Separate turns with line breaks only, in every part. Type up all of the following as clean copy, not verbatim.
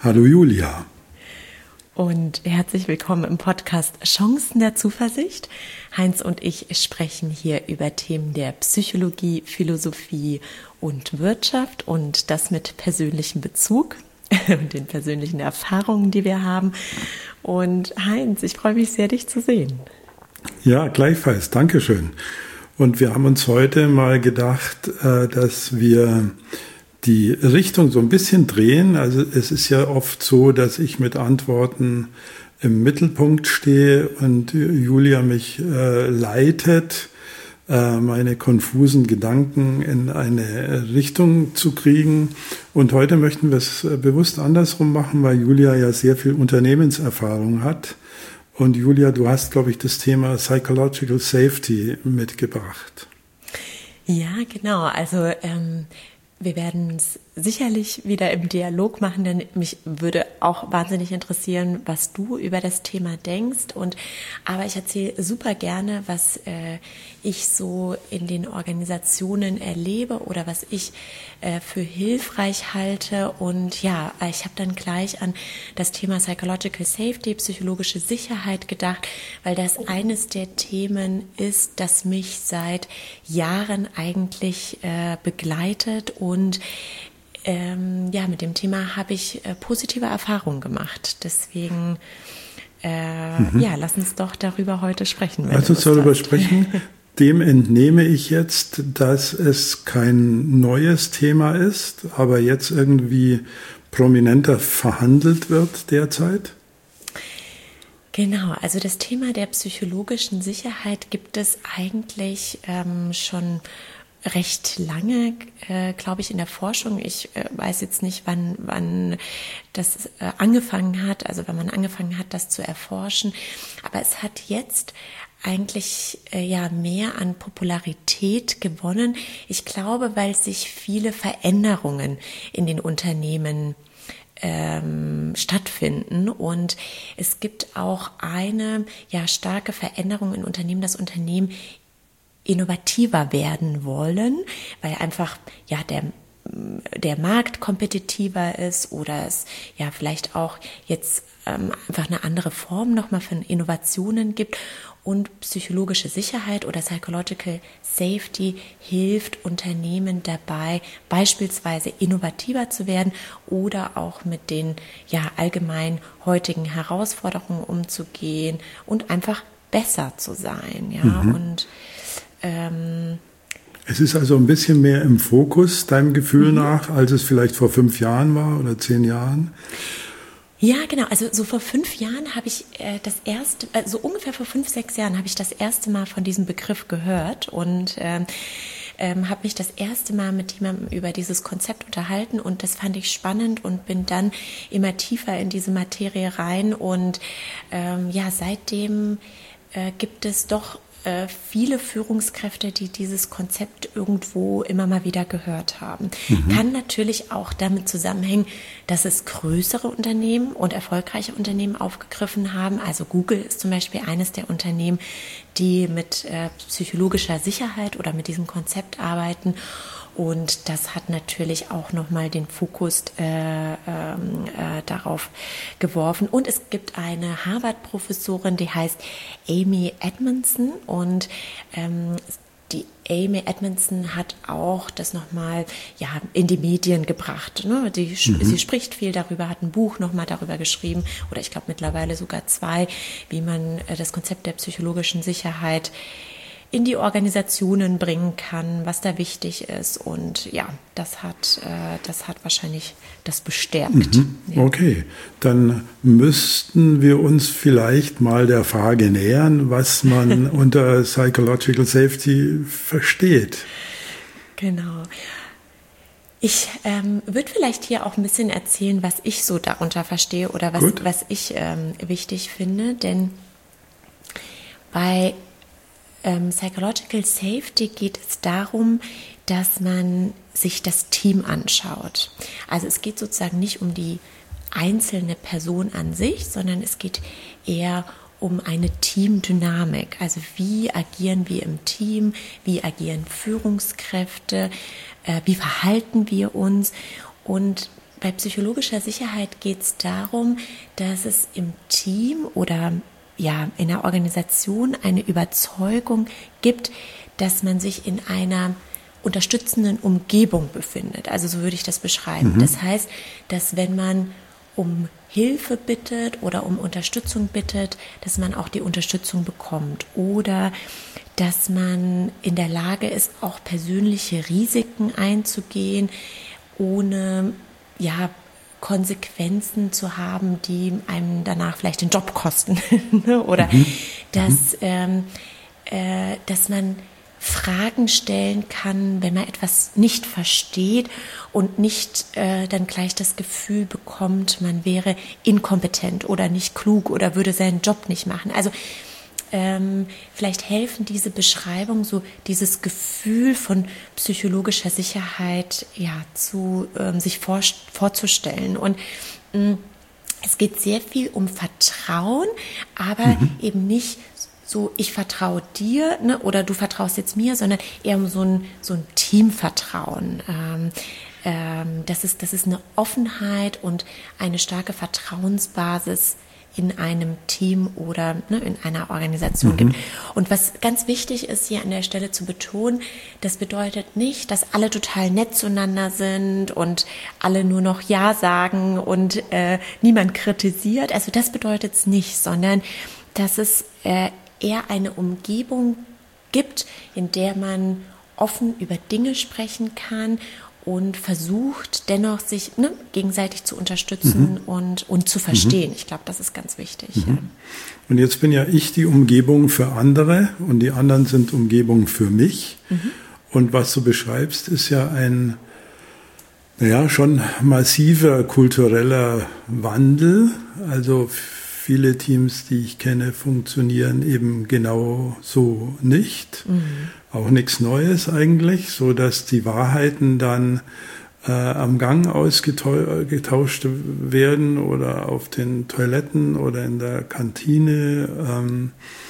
Hallo Julia.
Und herzlich willkommen im Podcast Chancen der Zuversicht. Heinz und ich sprechen hier über Themen der Psychologie, Philosophie und Wirtschaft und das mit persönlichem Bezug und den persönlichen Erfahrungen, die wir haben. Und Heinz, ich freue mich sehr, dich zu sehen.
Ja, gleichfalls. Dankeschön. Und wir haben uns heute mal gedacht, dass wir die Richtung so ein bisschen drehen. Also es ist ja oft so, dass ich mit Antworten im Mittelpunkt stehe und Julia mich leitet, meine konfusen Gedanken in eine Richtung zu kriegen. Und heute möchten wir es bewusst andersrum machen, weil Julia ja sehr viel Unternehmenserfahrung hat. Und Julia, du hast, glaube ich, das Thema Psychological Safety mitgebracht.
Ja, genau. Also wir werden es sicherlich wieder im Dialog machen, denn mich würde auch wahnsinnig interessieren, was du über das Thema denkst. Aber ich erzähle super gerne, was ich so in den Organisationen erlebe oder was ich für hilfreich halte. Und ja, ich habe dann gleich an das Thema Psychological Safety, psychologische Sicherheit gedacht, weil das eines der Themen ist, das mich seit Jahren eigentlich begleitet und mit dem Thema habe ich positive Erfahrungen gemacht. Deswegen, lass uns doch darüber heute sprechen.
Lass uns darüber sprechen. Dem entnehme ich jetzt, dass es kein neues Thema ist, aber jetzt irgendwie prominenter verhandelt wird derzeit.
Genau, also das Thema der psychologischen Sicherheit gibt es eigentlich schon recht lange, glaube ich, in der Forschung. Ich weiß jetzt nicht, wann das angefangen hat, also wann man angefangen hat, das zu erforschen. Aber es hat jetzt eigentlich mehr an Popularität gewonnen. Ich glaube, weil sich viele Veränderungen in den Unternehmen stattfinden und es gibt auch eine starke Veränderung in Unternehmen, das Unternehmen innovativer werden wollen, weil einfach der Markt kompetitiver ist oder es vielleicht auch jetzt einfach eine andere Form nochmal von Innovationen gibt und psychologische Sicherheit oder Psychological Safety hilft Unternehmen dabei, beispielsweise innovativer zu werden oder auch mit den allgemein heutigen Herausforderungen umzugehen und einfach besser zu sein, und
es ist also ein bisschen mehr im Fokus, deinem Gefühl nach, als es vielleicht vor 5 Jahren war oder 10 Jahren?
Ja, genau. Also so vor 5 Jahren habe ich so ungefähr vor 5, 6 Jahren habe ich das erste Mal von diesem Begriff gehört und habe mich das erste Mal mit jemandem über dieses Konzept unterhalten und das fand ich spannend und bin dann immer tiefer in diese Materie rein und seitdem gibt es doch viele Führungskräfte, die dieses Konzept irgendwo immer mal wieder gehört haben. Kann natürlich auch damit zusammenhängen, dass es größere Unternehmen und erfolgreiche Unternehmen aufgegriffen haben. Also Google ist zum Beispiel eines der Unternehmen, die mit psychologischer Sicherheit oder mit diesem Konzept arbeiten. Und das hat natürlich auch nochmal den Fokus darauf geworfen. Und es gibt eine Harvard-Professorin, die heißt Amy Edmondson. Und die Amy Edmondson hat auch das nochmal in die Medien gebracht. Ne? Sie spricht viel darüber, hat ein Buch nochmal darüber geschrieben oder ich glaube mittlerweile sogar 2, wie man das Konzept der psychologischen Sicherheit in die Organisationen bringen kann, was da wichtig ist. Und das hat wahrscheinlich das bestärkt. Ja.
Okay, dann müssten wir uns vielleicht mal der Frage nähern, was man unter Psychological Safety versteht.
Genau. Ich würde vielleicht hier auch ein bisschen erzählen, was ich so darunter verstehe oder was ich wichtig finde, denn bei Psychological Safety geht es darum, dass man sich das Team anschaut. Also es geht sozusagen nicht um die einzelne Person an sich, sondern es geht eher um eine Teamdynamik. Also wie agieren wir im Team, wie agieren Führungskräfte, wie verhalten wir uns. Und bei psychologischer Sicherheit geht es darum, dass es im Team oder ja in der Organisation eine Überzeugung gibt, dass man sich in einer unterstützenden Umgebung befindet. Also so würde ich das beschreiben. Das heißt, dass wenn man um Hilfe bittet oder um Unterstützung bittet, dass man auch die Unterstützung bekommt oder dass man in der Lage ist, auch persönliche Risiken einzugehen, ohne Konsequenzen zu haben, die einem danach vielleicht den Job kosten. Oder dass man Fragen stellen kann, wenn man etwas nicht versteht und nicht dann gleich das Gefühl bekommt, man wäre inkompetent oder nicht klug oder würde seinen Job nicht machen. Also vielleicht helfen diese Beschreibungen, so dieses Gefühl von psychologischer Sicherheit zu sich vorzustellen. Und es geht sehr viel um Vertrauen, aber eben nicht so, ich vertraue dir, ne, oder du vertraust jetzt mir, sondern eher um so ein Teamvertrauen. Dass es eine Offenheit und eine starke Vertrauensbasis in einem Team oder in einer Organisation gibt. Und was ganz wichtig ist, hier an der Stelle zu betonen, das bedeutet nicht, dass alle total nett zueinander sind und alle nur noch Ja sagen und niemand kritisiert. Also das bedeutet es nicht, sondern dass es eher eine Umgebung gibt, in der man offen über Dinge sprechen kann und versucht dennoch sich gegenseitig zu unterstützen und zu verstehen. Ich glaube, das ist ganz wichtig. Ja.
Und jetzt bin ja ich die Umgebung für andere und die anderen sind Umgebung für mich. Und was du beschreibst, ist ja ein schon massiver kultureller Wandel. Also viele Teams, die ich kenne, funktionieren eben genau so nicht. Auch nichts Neues eigentlich, so dass die Wahrheiten dann am Gang ausgetauscht werden oder auf den Toiletten oder in der Kantine.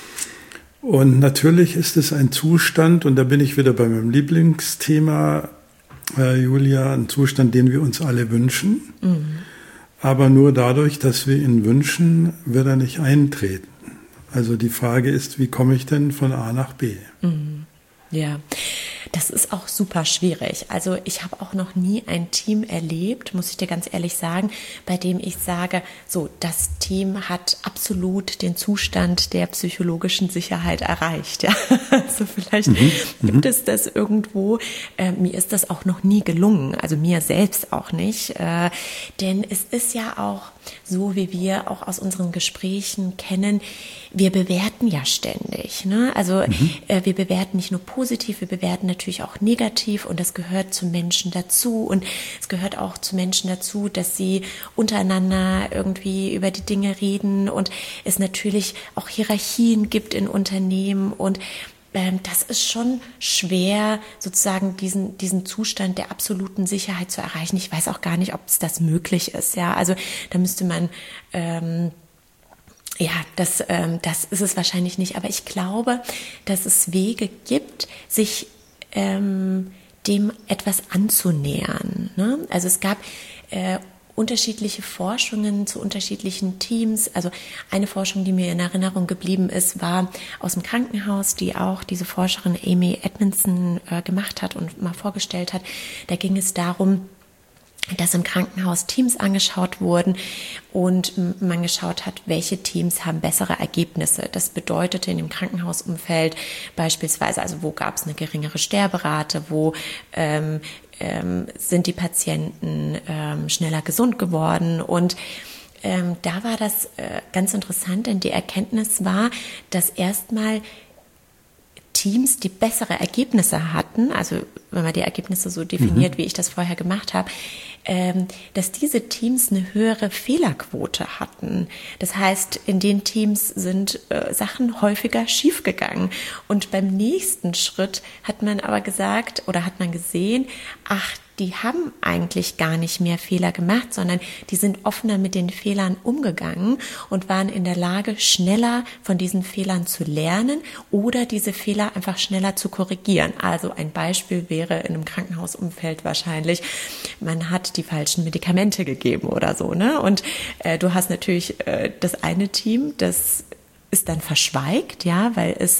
Und natürlich ist es ein Zustand, und da bin ich wieder bei meinem Lieblingsthema, Julia, ein Zustand, den wir uns alle wünschen. Aber nur dadurch, dass wir ihn wünschen, wird er nicht eintreten. Also die Frage ist, wie komme ich denn von A nach B?
Ja, das ist auch super schwierig. Also ich habe auch noch nie ein Team erlebt, muss ich dir ganz ehrlich sagen, bei dem ich sage, so, das Team hat absolut den Zustand der psychologischen Sicherheit erreicht. Ja? Also vielleicht gibt es das irgendwo. Mir ist das auch noch nie gelungen, also mir selbst auch nicht. Denn es ist ja auch so, wie wir auch aus unseren Gesprächen kennen, wir bewerten ja ständig. Ne? Also wir bewerten nicht nur positiv, wir bewerten natürlich auch negativ und das gehört zu Menschen dazu und es gehört auch zu Menschen dazu, dass sie untereinander irgendwie über die Dinge reden und es natürlich auch Hierarchien gibt in Unternehmen und das ist schon schwer, sozusagen diesen Zustand der absoluten Sicherheit zu erreichen. Ich weiß auch gar nicht, ob es das möglich ist. Ja, also da müsste man das ist es wahrscheinlich nicht. Aber ich glaube, dass es Wege gibt, sich dem etwas anzunähern. Ne? Also es gab unterschiedliche Forschungen zu unterschiedlichen Teams. Also eine Forschung, die mir in Erinnerung geblieben ist, war aus dem Krankenhaus, die auch diese Forscherin Amy Edmondson gemacht hat und mal vorgestellt hat. Da ging es darum, dass im Krankenhaus Teams angeschaut wurden und man geschaut hat, welche Teams haben bessere Ergebnisse. Das bedeutete in dem Krankenhausumfeld beispielsweise, also wo gab es eine geringere Sterberate, wo sind die Patienten schneller gesund geworden und da war das ganz interessant, denn die Erkenntnis war, dass erstmal Teams, die bessere Ergebnisse hatten, also wenn man die Ergebnisse so definiert, wie ich das vorher gemacht habe, dass diese Teams eine höhere Fehlerquote hatten. Das heißt, in den Teams sind Sachen häufiger schiefgegangen. Und beim nächsten Schritt hat man aber gesagt oder hat man gesehen, ach, die haben eigentlich gar nicht mehr Fehler gemacht, sondern die sind offener mit den Fehlern umgegangen und waren in der Lage, schneller von diesen Fehlern zu lernen oder diese Fehler einfach schneller zu korrigieren. Also ein Beispiel wäre in einem Krankenhausumfeld wahrscheinlich, man hat die falschen Medikamente gegeben oder so, ne? Und du hast natürlich das eine Team, das ist dann verschweigt, ja, weil es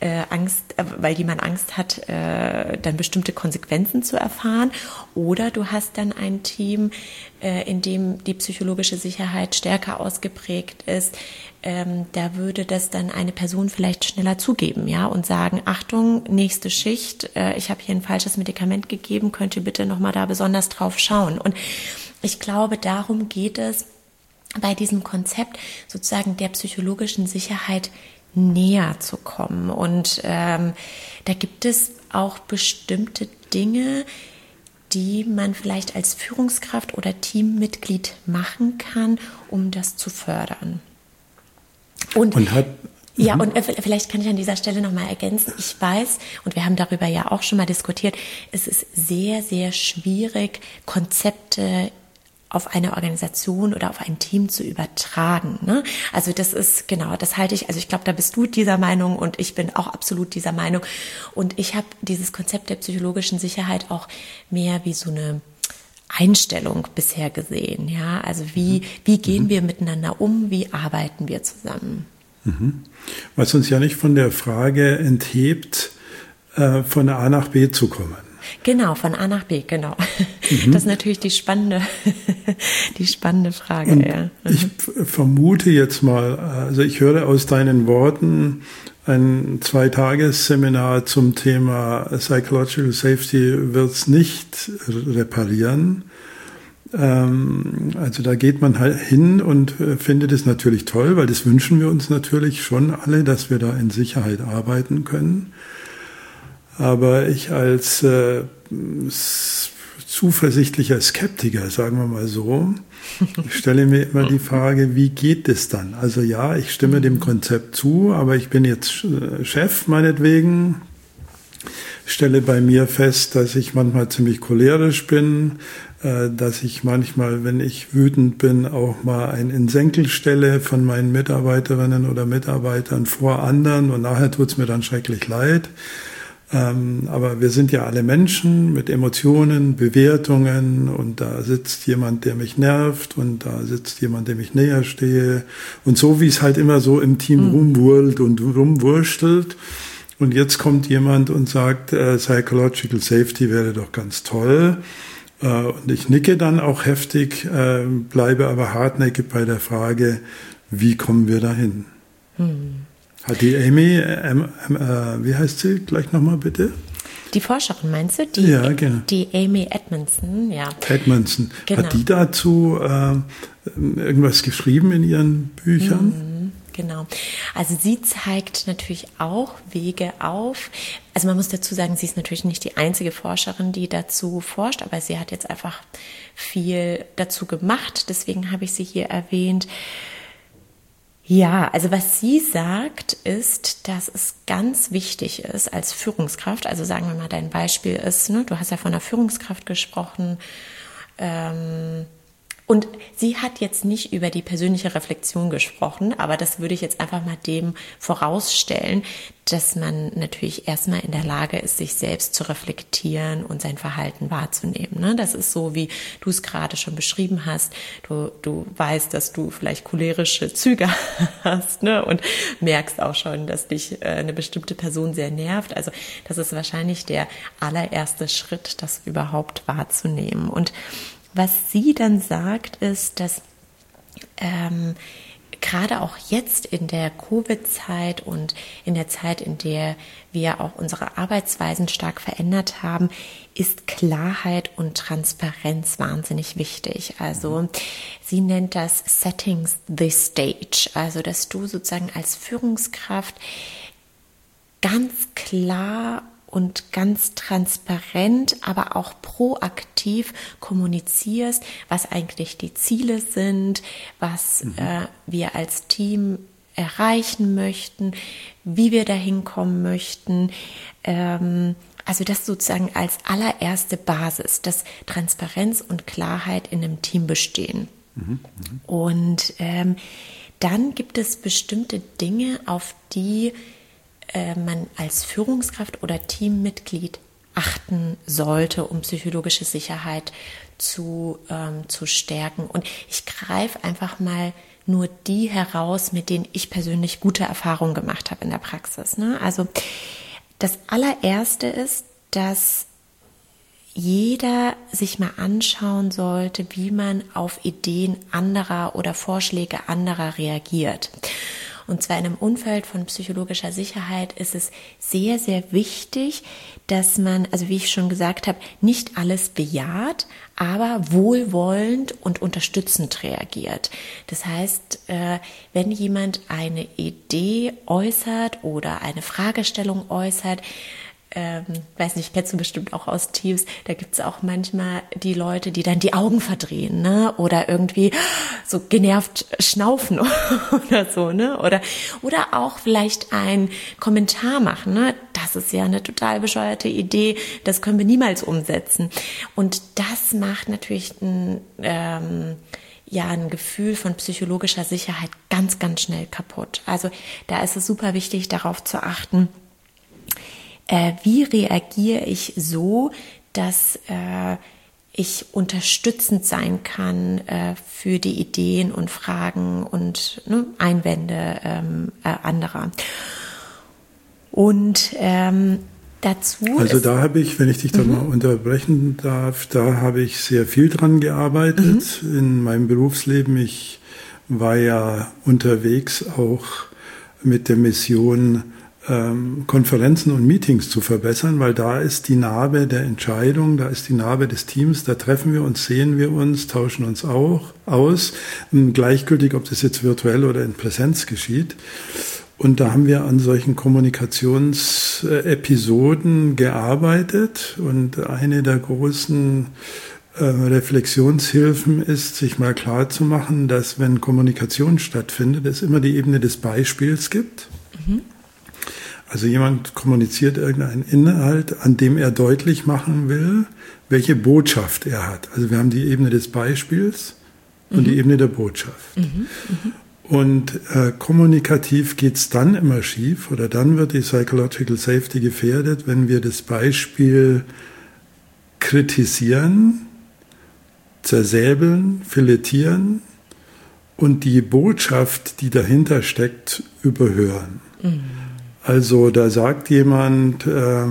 weil jemand Angst hat, dann bestimmte Konsequenzen zu erfahren. Oder du hast dann ein Team, in dem die psychologische Sicherheit stärker ausgeprägt ist. Da würde das dann eine Person vielleicht schneller zugeben, ja, und sagen: Achtung, nächste Schicht, ich habe hier ein falsches Medikament gegeben, könnt ihr bitte nochmal da besonders drauf schauen. Und ich glaube, darum geht es bei diesem Konzept sozusagen der psychologischen Sicherheit näher zu kommen. Und da gibt es auch bestimmte Dinge, die man vielleicht als Führungskraft oder Teammitglied machen kann, um das zu fördern. Und vielleicht kann ich an dieser Stelle nochmal ergänzen. Ich weiß, und wir haben darüber ja auch schon mal diskutiert, es ist sehr, sehr schwierig, Konzepte auf eine Organisation oder auf ein Team zu übertragen, ne? Also das ist, genau, das halte ich, also ich glaube, da bist du dieser Meinung und ich bin auch absolut dieser Meinung. Und ich habe dieses Konzept der psychologischen Sicherheit auch mehr wie so eine Einstellung bisher gesehen, ja? Also wie gehen wir miteinander um, wie arbeiten wir zusammen?
Was uns ja nicht von der Frage enthebt, von A nach B zu kommen.
Genau, von A nach B, genau. Das ist natürlich die spannende Frage.
Und
ja.
Ich vermute jetzt mal, also ich höre aus deinen Worten, ein 2-Tages-Seminar zum Thema Psychological Safety wird es nicht reparieren. Also da geht man halt hin und findet es natürlich toll, weil das wünschen wir uns natürlich schon alle, dass wir da in Sicherheit arbeiten können. Aber ich als zuversichtlicher Skeptiker, sagen wir mal so, stelle mir immer die Frage, wie geht es dann? Also ja, ich stimme dem Konzept zu, aber ich bin jetzt Chef meinetwegen, stelle bei mir fest, dass ich manchmal ziemlich cholerisch bin, dass ich manchmal, wenn ich wütend bin, auch mal einen in Senkel stelle von meinen Mitarbeiterinnen oder Mitarbeitern vor anderen und nachher tut es mir dann schrecklich leid. Aber wir sind ja alle Menschen mit Emotionen, Bewertungen und da sitzt jemand, der mich nervt und da sitzt jemand, dem ich näher stehe und so wie es halt immer so im Team rumwurlt und rumwurstelt und jetzt kommt jemand und sagt, Psychological Safety wäre doch ganz toll und ich nicke dann auch heftig, bleibe aber hartnäckig bei der Frage, wie kommen wir dahin? Hat die Amy, wie heißt sie? Gleich nochmal bitte.
Die Forscherin meinst du?
Ja, genau.
Die Amy Edmondson, ja.
Edmondson.
Genau.
Hat die dazu irgendwas geschrieben in ihren Büchern?
Genau. Also sie zeigt natürlich auch Wege auf. Also man muss dazu sagen, sie ist natürlich nicht die einzige Forscherin, die dazu forscht, aber sie hat jetzt einfach viel dazu gemacht. Deswegen habe ich sie hier erwähnt. Ja, also was sie sagt, ist, dass es ganz wichtig ist als Führungskraft, also sagen wir mal, dein Beispiel ist, ne, du hast ja von einer Führungskraft gesprochen, und sie hat jetzt nicht über die persönliche Reflexion gesprochen, aber das würde ich jetzt einfach mal dem vorausstellen, dass man natürlich erstmal in der Lage ist, sich selbst zu reflektieren und sein Verhalten wahrzunehmen. Ne? Das ist so, wie du es gerade schon beschrieben hast. Du weißt, dass du vielleicht cholerische Züge hast, ne? Und merkst auch schon, dass dich eine bestimmte Person sehr nervt. Also das ist wahrscheinlich der allererste Schritt, das überhaupt wahrzunehmen. Und was sie dann sagt, ist, dass gerade auch jetzt in der Covid-Zeit und in der Zeit, in der wir auch unsere Arbeitsweisen stark verändert haben, ist Klarheit und Transparenz wahnsinnig wichtig. Also sie nennt das Setting the Stage, also dass du sozusagen als Führungskraft ganz klar und ganz transparent, aber auch proaktiv kommunizierst, was eigentlich die Ziele sind, was wir als Team erreichen möchten, wie wir dahin kommen möchten. also das sozusagen als allererste Basis, dass Transparenz und Klarheit in einem Team bestehen. Und dann gibt es bestimmte Dinge, auf die man als Führungskraft oder Teammitglied achten sollte, um psychologische Sicherheit zu stärken. Und ich greife einfach mal nur die heraus, mit denen ich persönlich gute Erfahrungen gemacht habe in der Praxis. Ne? Also das allererste ist, dass jeder sich mal anschauen sollte, wie man auf Ideen anderer oder Vorschläge anderer reagiert. Und zwar in einem Umfeld von psychologischer Sicherheit ist es sehr, sehr wichtig, dass man, also wie ich schon gesagt habe, nicht alles bejaht, aber wohlwollend und unterstützend reagiert. Das heißt, wenn jemand eine Idee äußert oder eine Fragestellung äußert, weiß nicht, kennst du bestimmt auch aus Teams, da gibt es auch manchmal die Leute, die dann die Augen verdrehen, ne? Oder irgendwie so genervt schnaufen oder so, ne? Oder auch vielleicht einen Kommentar machen, ne? Das ist ja eine total bescheuerte Idee, das können wir niemals umsetzen. Und das macht natürlich ein Gefühl von psychologischer Sicherheit ganz, ganz schnell kaputt. Also da ist es super wichtig, darauf zu achten, wie reagiere ich so, dass ich unterstützend sein kann für die Ideen und Fragen und Einwände anderer. Und dazu
also da habe ich, wenn ich dich da mal unterbrechen darf, da habe ich sehr viel dran gearbeitet in meinem Berufsleben. Ich war ja unterwegs auch mit der Mission, Konferenzen und Meetings zu verbessern, weil da ist die Narbe der Entscheidung, da ist die Narbe des Teams, da treffen wir uns, sehen wir uns, tauschen uns auch aus, gleichgültig, ob das jetzt virtuell oder in Präsenz geschieht. Und da haben wir an solchen Kommunikationsepisoden gearbeitet und eine der großen Reflexionshilfen ist, sich mal klar zu machen, dass wenn Kommunikation stattfindet, es immer die Ebene des Beispiels gibt. Also jemand kommuniziert irgendeinen Inhalt, an dem er deutlich machen will, welche Botschaft er hat. Also wir haben die Ebene des Beispiels und die Ebene der Botschaft. Und kommunikativ geht's dann immer schief oder dann wird die Psychological Safety gefährdet, wenn wir das Beispiel kritisieren, zersäbeln, filetieren und die Botschaft, die dahinter steckt, überhören. Also da sagt jemand,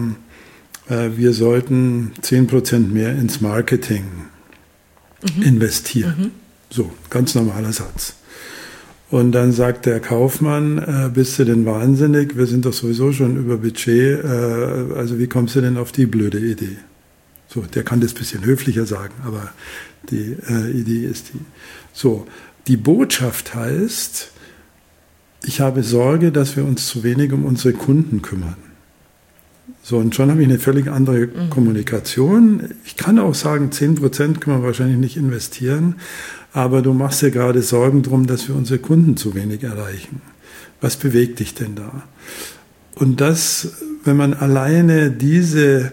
wir sollten 10% mehr ins Marketing investieren. So, ganz normaler Satz. Und dann sagt der Kaufmann, bist du denn wahnsinnig? Wir sind doch sowieso schon über Budget. Also wie kommst du denn auf die blöde Idee? So, der kann das ein bisschen höflicher sagen, aber die Idee ist die. So, die Botschaft heißt, ich habe Sorge, dass wir uns zu wenig um unsere Kunden kümmern. So, und schon habe ich eine völlig andere Kommunikation. Ich kann auch sagen, 10% können wir wahrscheinlich nicht investieren, aber du machst dir gerade Sorgen drum, dass wir unsere Kunden zu wenig erreichen. Was bewegt dich denn da? Und das, wenn man alleine diese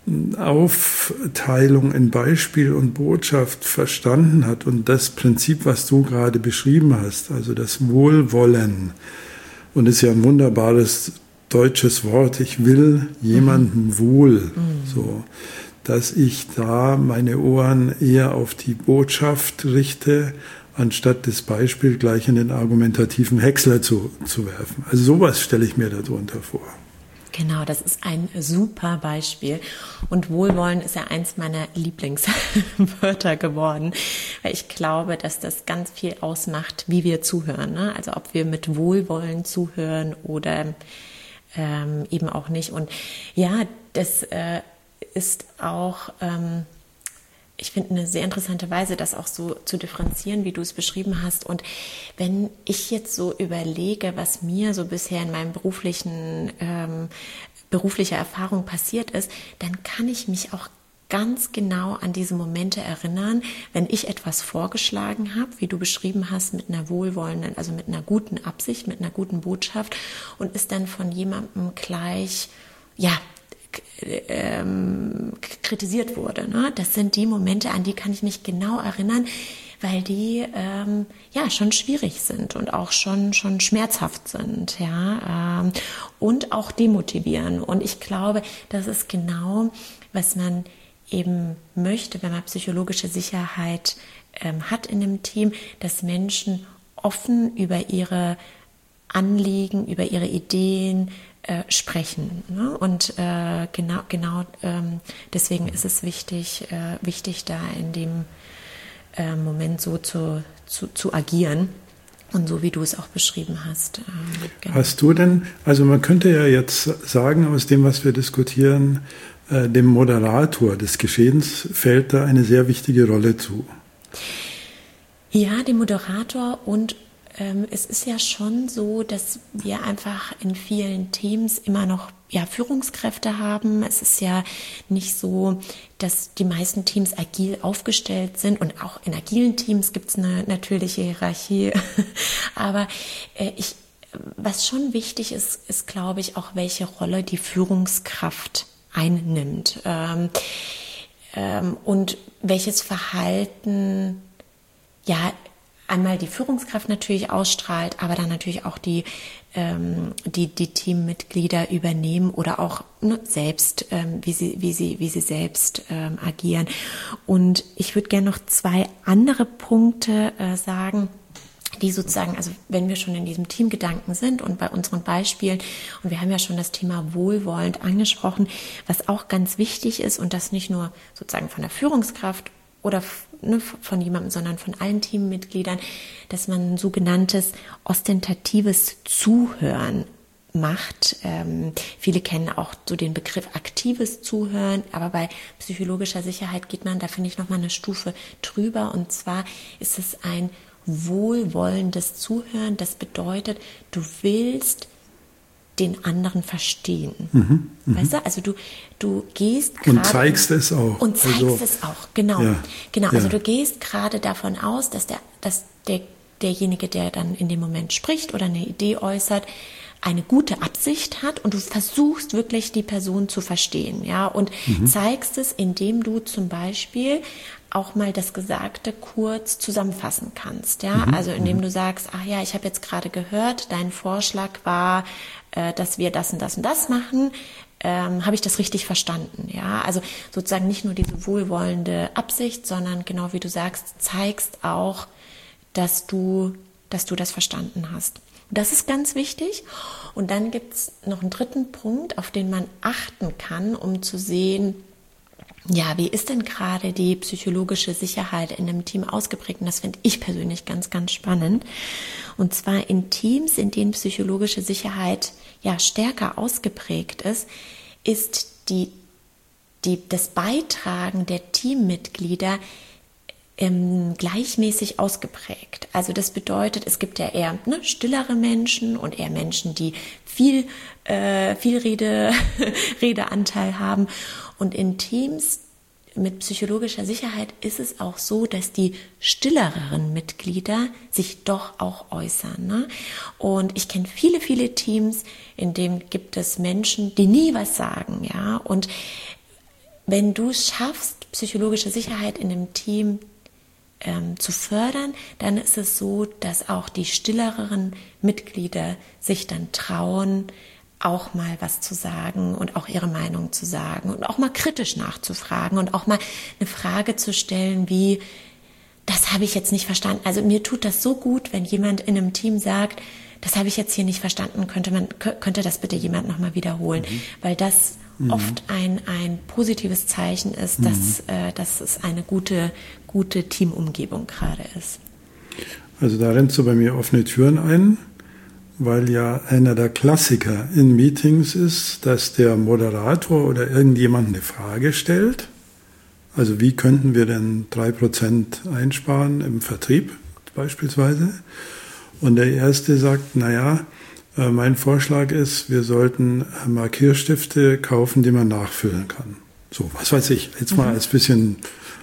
Aufteilung in Beispiel und Botschaft verstanden hat und das Prinzip, was du gerade beschrieben hast, also das Wohlwollen, und das ist ja ein wunderbares deutsches Wort, ich will jemandem wohl, so, dass ich da meine Ohren eher auf die Botschaft richte, anstatt das Beispiel gleich in den argumentativen Häcksler zu werfen. Also sowas stelle ich mir darunter vor.
Genau, das ist ein super Beispiel. Und Wohlwollen ist ja eins meiner Lieblingswörter geworden, weil ich glaube, dass das ganz viel ausmacht, wie wir zuhören. Ne? Also ob wir mit Wohlwollen zuhören oder eben auch nicht. Und ja, das ist auch, ich finde, eine sehr interessante Weise, das auch so zu differenzieren, wie du es beschrieben hast. Und wenn ich jetzt so überlege, was mir so bisher in meinem beruflicher Erfahrung passiert ist, dann kann ich mich auch ganz genau an diese Momente erinnern, wenn ich etwas vorgeschlagen habe, wie du beschrieben hast, mit einer wohlwollenden, also mit einer guten Absicht, mit einer guten Botschaft und ist dann von jemandem gleich kritisiert wurde. Ne? Das sind die Momente, an die kann ich mich genau erinnern, weil die schon schwierig sind und auch schon schmerzhaft sind, ja, und auch demotivieren. Und ich glaube, das ist genau, was man eben möchte, wenn man psychologische Sicherheit hat in einem Team, dass Menschen offen über ihre Anliegen, über ihre Ideen sprechen. Ne? Und genau deswegen ist es wichtig, da in dem Moment so zu agieren und so, wie du es auch beschrieben hast.
Genau. Hast du denn, also man könnte ja jetzt sagen, aus dem, was wir diskutieren, dem Moderator des Geschehens fällt da eine sehr wichtige Rolle zu.
Ja, dem Moderator, und es ist ja schon so, dass wir einfach in vielen Teams immer noch Führungskräfte haben. Es ist ja nicht so, dass die meisten Teams agil aufgestellt sind, und auch in agilen Teams gibt es eine natürliche Hierarchie. Aber was schon wichtig ist, ist, glaube ich, auch, welche Rolle die Führungskraft einnimmt und welches Verhalten einmal die Führungskraft natürlich ausstrahlt, aber dann natürlich auch die Teammitglieder übernehmen oder auch selbst, wie sie selbst agieren. Und ich würde gerne noch 2 andere Punkte sagen, die sozusagen, also wenn wir schon in diesem Teamgedanken sind und bei unseren Beispielen, und wir haben ja schon das Thema wohlwollend angesprochen, was auch ganz wichtig ist, und das nicht nur sozusagen von der Führungskraft oder von jemandem, sondern von allen Teammitgliedern, dass man ein sogenanntes ostentatives Zuhören macht. Viele kennen auch so den Begriff aktives Zuhören, aber bei psychologischer Sicherheit geht man da, finde ich, nochmal eine Stufe drüber. Und zwar ist es ein wohlwollendes Zuhören. Das bedeutet, du willst den anderen verstehen. Weißt du? Also du gehst gerade...
Und zeigst es auch.
Und zeigst es auch, genau. Ja, genau. Also du gehst gerade davon aus, dass derjenige, der dann in dem Moment spricht oder eine Idee äußert, eine gute Absicht hat, und du versuchst wirklich, die Person zu verstehen, ja, und zeigst es, indem du zum Beispiel auch mal das Gesagte kurz zusammenfassen kannst, ja, also indem du sagst, ach ja, ich habe jetzt gerade gehört, dein Vorschlag war, dass wir das und das und das machen, habe ich das richtig verstanden, ja, also sozusagen nicht nur diese wohlwollende Absicht, sondern genau wie du sagst, zeigst auch, dass du das verstanden hast. Das ist ganz wichtig. Und dann gibt es noch einen dritten Punkt, auf den man achten kann, um zu sehen, ja, wie ist denn gerade die psychologische Sicherheit in einem Team ausgeprägt? Und das finde ich persönlich ganz, ganz spannend. Und zwar in Teams, in denen psychologische Sicherheit stärker ausgeprägt ist das Beitragen der Teammitglieder gleichmäßig ausgeprägt. Also das bedeutet, es gibt ja eher stillere Menschen und eher Menschen, die viel Redeanteil haben. Und in Teams mit psychologischer Sicherheit ist es auch so, dass die stilleren Mitglieder sich doch auch äußern. Ne? Und ich kenne viele, viele Teams, in denen gibt es Menschen, die nie was sagen. Ja? Und wenn du es schaffst, psychologische Sicherheit in einem Team zu fördern, dann ist es so, dass auch die stilleren Mitglieder sich dann trauen, auch mal was zu sagen und auch ihre Meinung zu sagen und auch mal kritisch nachzufragen und auch mal eine Frage zu stellen wie, das habe ich jetzt nicht verstanden. Also mir tut das so gut, wenn jemand in einem Team sagt, das habe ich jetzt hier nicht verstanden, könnte das bitte jemand nochmal wiederholen, weil das oft ein positives Zeichen ist, dass es eine gute Teamumgebung gerade ist.
Also da rennst du bei mir offene Türen ein, weil ja einer der Klassiker in Meetings ist, dass der Moderator oder irgendjemand eine Frage stellt. Also wie könnten wir denn 3% einsparen im Vertrieb beispielsweise? Und der Erste sagt, mein Vorschlag ist, wir sollten Markierstifte kaufen, die man nachfüllen kann. So, was weiß ich, jetzt mal als bisschen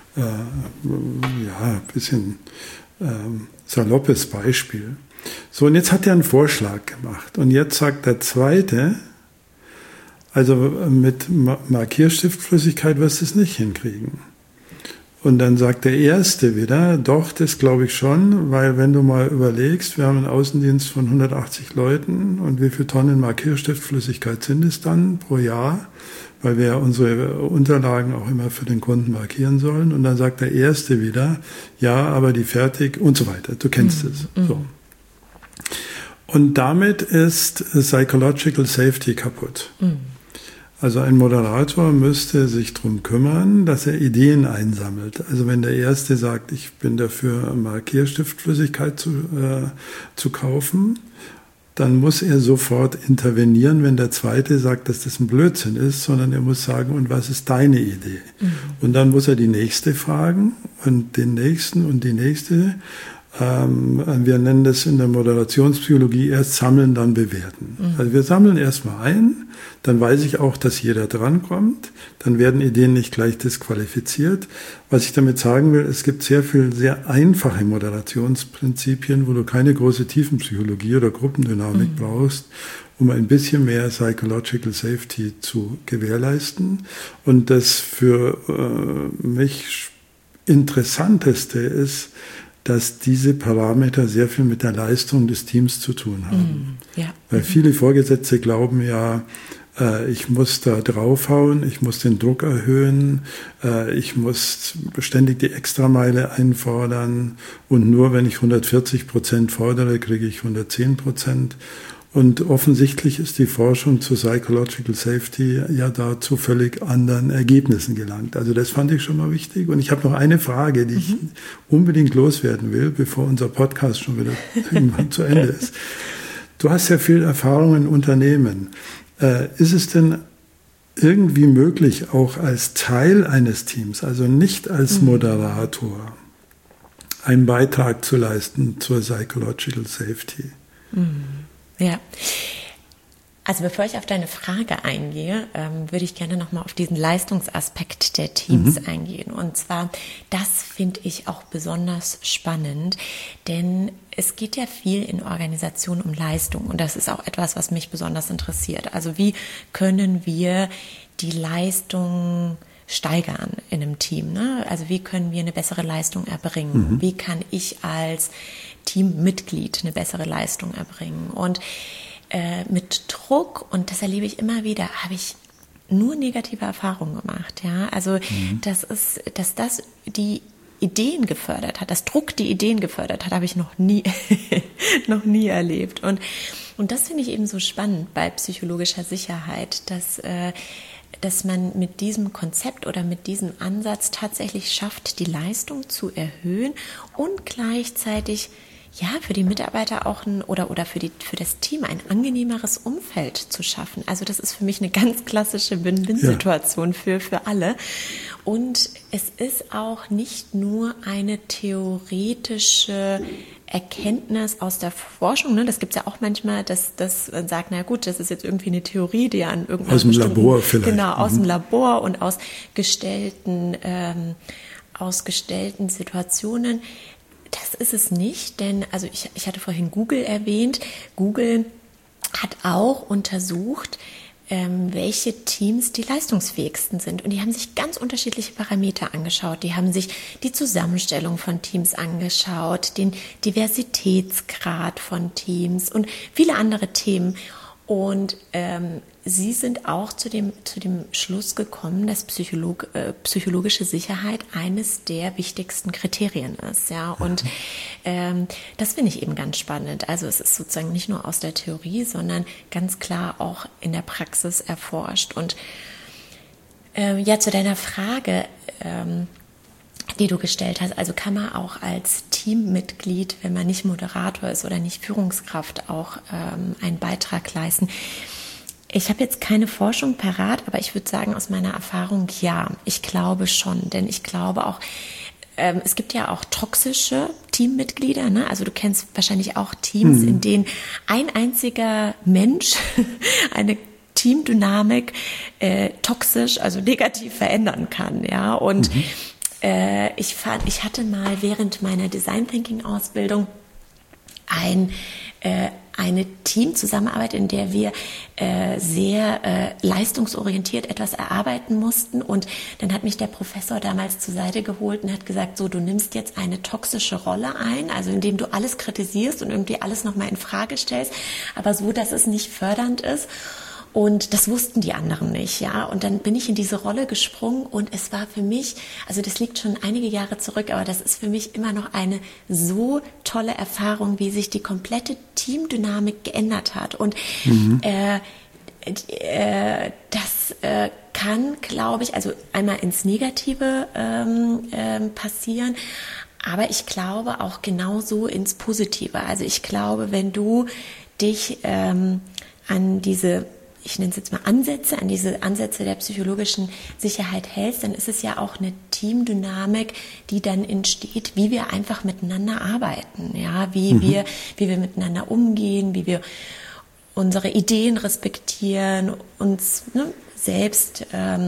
saloppes Beispiel. So, und jetzt hat er einen Vorschlag gemacht. Und jetzt sagt der Zweite, Also mit Markierstiftflüssigkeit wirst du es nicht hinkriegen. Und dann sagt der Erste wieder, doch, das glaube ich schon, weil wenn du mal überlegst, wir haben einen Außendienst von 180 Leuten und wie viele Tonnen Markierstiftflüssigkeit sind es dann pro Jahr, weil wir ja unsere Unterlagen auch immer für den Kunden markieren sollen. Und dann sagt der Erste wieder, ja, aber die fertig und so weiter. Du kennst es. So. Und damit ist Psychological Safety kaputt. Also ein Moderator müsste sich darum kümmern, dass er Ideen einsammelt. Also wenn der Erste sagt, ich bin dafür, Markierstiftflüssigkeit zu kaufen, dann muss er sofort intervenieren, wenn der Zweite sagt, dass das ein Blödsinn ist, sondern er muss sagen, und was ist deine Idee? Und dann muss er die Nächste fragen und den Nächsten und die Nächste. Wir nennen das in der Moderationspsychologie erst sammeln, dann bewerten. Also wir sammeln erstmal ein, dann weiß ich auch, dass jeder drankommt, dann werden Ideen nicht gleich disqualifiziert. Was ich damit sagen will, es gibt sehr einfache Moderationsprinzipien, wo du keine große Tiefenpsychologie oder Gruppendynamik brauchst, um ein bisschen mehr Psychological Safety zu gewährleisten. Und das für mich Interessanteste ist, dass diese Parameter sehr viel mit der Leistung des Teams zu tun haben. Ja. Weil viele Vorgesetzte glauben ja, ich muss da draufhauen, ich muss den Druck erhöhen, ich muss ständig die Extrameile einfordern und nur wenn ich 140% fordere, kriege ich 110%. Und offensichtlich ist die Forschung zu Psychological Safety ja da zu völlig anderen Ergebnissen gelangt. Also das fand ich schon mal wichtig. Und ich habe noch eine Frage, die ich unbedingt loswerden will, bevor unser Podcast schon wieder irgendwann zu Ende ist. Du hast ja viel Erfahrung in Unternehmen. Ist es denn irgendwie möglich, auch als Teil eines Teams, also nicht als Moderator, einen Beitrag zu leisten zur Psychological Safety?
Ja, also bevor ich auf deine Frage eingehe, würde ich gerne nochmal auf diesen Leistungsaspekt der Teams eingehen. Und zwar, das finde ich auch besonders spannend, denn es geht ja viel in Organisationen um Leistung und das ist auch etwas, was mich besonders interessiert. Also wie können wir die Leistung steigern in einem Team, ne? Also wie können wir eine bessere Leistung erbringen? Wie kann ich als Teammitglied eine bessere Leistung erbringen? Und mit Druck, und das erlebe ich immer wieder, habe ich nur negative Erfahrungen gemacht. Ja, also dass das die Ideen gefördert hat, dass Druck die Ideen gefördert hat, habe ich noch nie erlebt. Und das finde ich eben so spannend bei psychologischer Sicherheit, dass man mit diesem Konzept oder mit diesem Ansatz tatsächlich schafft, die Leistung zu erhöhen und gleichzeitig für die Mitarbeiter auch oder für das Team ein angenehmeres Umfeld zu schaffen. Also das ist für mich eine ganz klassische Win-Win-Situation für alle. Und es ist auch nicht nur eine theoretische Erkenntnis aus der Forschung, ne? Das gibt es ja auch manchmal, dass man sagt, na gut, das ist jetzt irgendwie eine Theorie, die an irgendeiner
aus dem Labor vielleicht.
Genau, aus dem Labor und aus gestellten Situationen. Das ist es nicht, denn also ich hatte vorhin Google erwähnt. Google hat auch untersucht, welche Teams die leistungsfähigsten sind. Und die haben sich ganz unterschiedliche Parameter angeschaut. Die haben sich die Zusammenstellung von Teams angeschaut, den Diversitätsgrad von Teams und viele andere Themen. Und sie sind auch zu dem Schluss gekommen, dass psychologische Sicherheit eines der wichtigsten Kriterien ist. Ja, und das finde ich eben ganz spannend. Also es ist sozusagen nicht nur aus der Theorie, sondern ganz klar auch in der Praxis erforscht. Und zu deiner Frage, die du gestellt hast, also kann man auch als Teammitglied, wenn man nicht Moderator ist oder nicht Führungskraft, auch einen Beitrag leisten. Ich habe jetzt keine Forschung parat, aber ich würde sagen, aus meiner Erfahrung, ja, ich glaube schon. Denn ich glaube auch, es gibt ja auch toxische Teammitglieder, ne? Also du kennst wahrscheinlich auch Teams, in denen ein einziger Mensch eine Teamdynamik toxisch, also negativ verändern kann, ja. Und ich hatte mal während meiner Design Thinking Ausbildung ein eine Teamzusammenarbeit, in der wir sehr leistungsorientiert etwas erarbeiten mussten. Und dann hat mich der Professor damals zur Seite geholt und hat gesagt, so, du nimmst jetzt eine toxische Rolle ein, also indem du alles kritisierst und irgendwie alles nochmal in Frage stellst, aber so, dass es nicht fördernd ist. Und das wussten die anderen nicht, ja. Und dann bin ich in diese Rolle gesprungen und es war für mich, also das liegt schon einige Jahre zurück, aber das ist für mich immer noch eine so tolle Erfahrung, wie sich die komplette Teamdynamik geändert hat. Und das kann, glaube ich, also einmal ins Negative passieren, aber ich glaube auch genauso ins Positive. Also ich glaube, wenn du dich an diese, ich nenne es jetzt mal Ansätze, an diese Ansätze der psychologischen Sicherheit hältst, dann ist es ja auch eine Teamdynamik, die dann entsteht, wie wir einfach miteinander arbeiten, ja, wie wir miteinander umgehen, wie wir unsere Ideen respektieren, uns selbst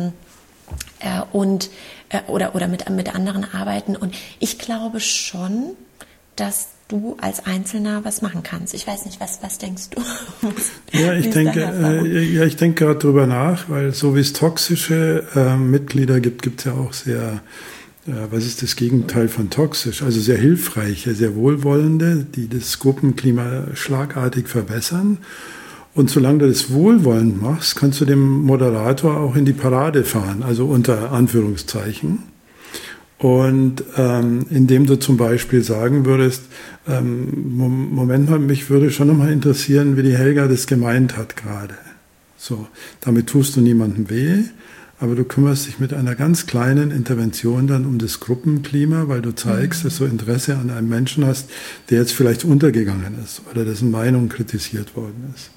oder mit anderen arbeiten. Und ich glaube schon, dass du als Einzelner was machen kannst. Ich weiß nicht, was denkst du?
Ich denke gerade drüber nach, weil so wie es toxische Mitglieder gibt es ja auch sehr, was ist das Gegenteil von toxisch? Also sehr hilfreiche, sehr wohlwollende, die das Gruppenklima schlagartig verbessern. Und solange du das wohlwollend machst, kannst du dem Moderator auch in die Parade fahren, also unter Anführungszeichen. Und indem du zum Beispiel sagen würdest, Moment mal, mich würde schon nochmal interessieren, wie die Helga das gemeint hat gerade. So, damit tust du niemandem weh, aber du kümmerst dich mit einer ganz kleinen Intervention dann um das Gruppenklima, weil du zeigst, dass du Interesse an einem Menschen hast, der jetzt vielleicht untergegangen ist oder dessen Meinung kritisiert worden ist.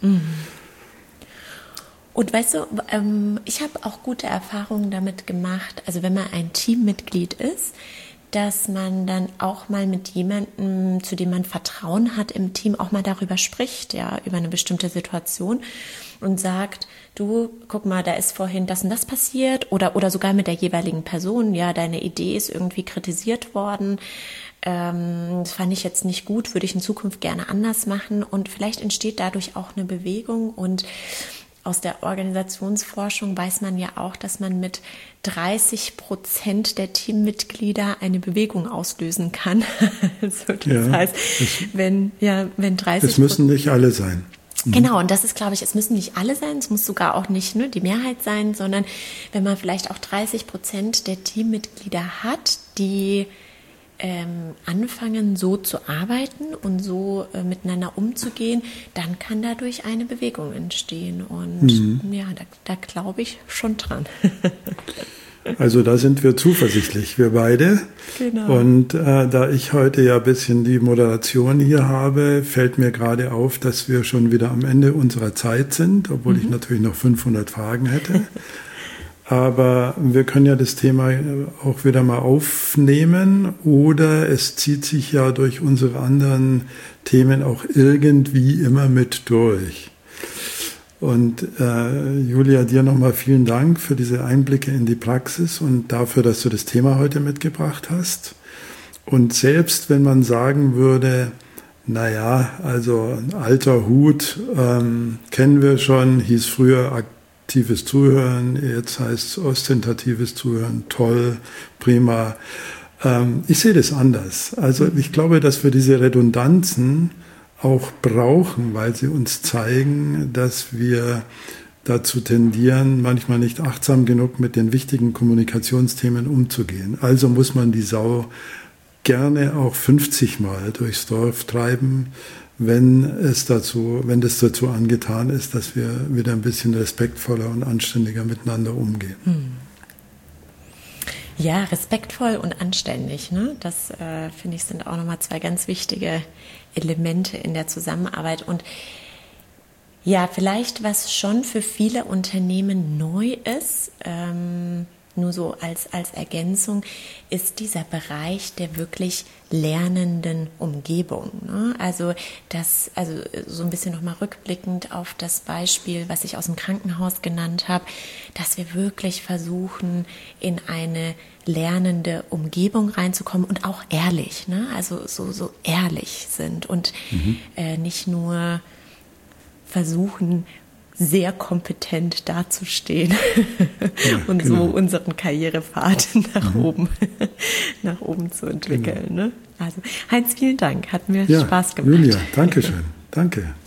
Und weißt du, ich habe auch gute Erfahrungen damit gemacht, also wenn man ein Teammitglied ist, dass man dann auch mal mit jemandem, zu dem man Vertrauen hat im Team, auch mal darüber spricht, ja, über eine bestimmte Situation und sagt, du, guck mal, da ist vorhin das und das passiert oder sogar mit der jeweiligen Person, ja, deine Idee ist irgendwie kritisiert worden, das fand ich jetzt nicht gut, würde ich in Zukunft gerne anders machen und vielleicht entsteht dadurch auch eine Bewegung und aus der Organisationsforschung weiß man ja auch, dass man mit 30% der Teammitglieder eine Bewegung auslösen kann. Also das heißt, wenn 30%.
Es müssen nicht alle sein.
Genau, und das ist, glaube ich, es müssen nicht alle sein, es muss sogar auch nicht die Mehrheit sein, sondern wenn man vielleicht auch 30% der Teammitglieder hat, die anfangen, so zu arbeiten und so miteinander umzugehen, dann kann dadurch eine Bewegung entstehen. Und da glaube ich schon dran.
Also da sind wir zuversichtlich, wir beide.
Genau.
Und da ich heute ja ein bisschen die Moderation hier habe, fällt mir gerade auf, dass wir schon wieder am Ende unserer Zeit sind, obwohl ich natürlich noch 500 Fragen hätte. Aber wir können ja das Thema auch wieder mal aufnehmen oder es zieht sich ja durch unsere anderen Themen auch irgendwie immer mit durch. Und Julia, dir nochmal vielen Dank für diese Einblicke in die Praxis und dafür, dass du das Thema heute mitgebracht hast. Und selbst wenn man sagen würde, naja, also ein alter Hut kennen wir schon, hieß früher aktives Zuhören, jetzt heißt es ostentatives Zuhören, toll, prima. Ich sehe das anders. Also ich glaube, dass wir diese Redundanzen auch brauchen, weil sie uns zeigen, dass wir dazu tendieren, manchmal nicht achtsam genug mit den wichtigen Kommunikationsthemen umzugehen. Also muss man die Sau gerne auch 50 Mal durchs Dorf treiben, wenn das dazu angetan ist, dass wir wieder ein bisschen respektvoller und anständiger miteinander umgehen.
Ja, respektvoll und anständig, ne? Das finde ich sind auch nochmal zwei ganz wichtige Elemente in der Zusammenarbeit. Und ja, vielleicht was schon für viele Unternehmen neu ist, nur so als Ergänzung, ist dieser Bereich der wirklich lernenden Umgebung. Ne? Also so ein bisschen nochmal rückblickend auf das Beispiel, was ich aus dem Krankenhaus genannt habe, dass wir wirklich versuchen, in eine lernende Umgebung reinzukommen und auch ehrlich, ne? Also so ehrlich sind und nicht nur versuchen, sehr kompetent dazustehen
Ja,
und
genau.
so unseren Karrierepfad nach oben zu entwickeln. Ne? Also Heinz, vielen Dank, hat mir Spaß gemacht.
Julia, danke schön. Danke.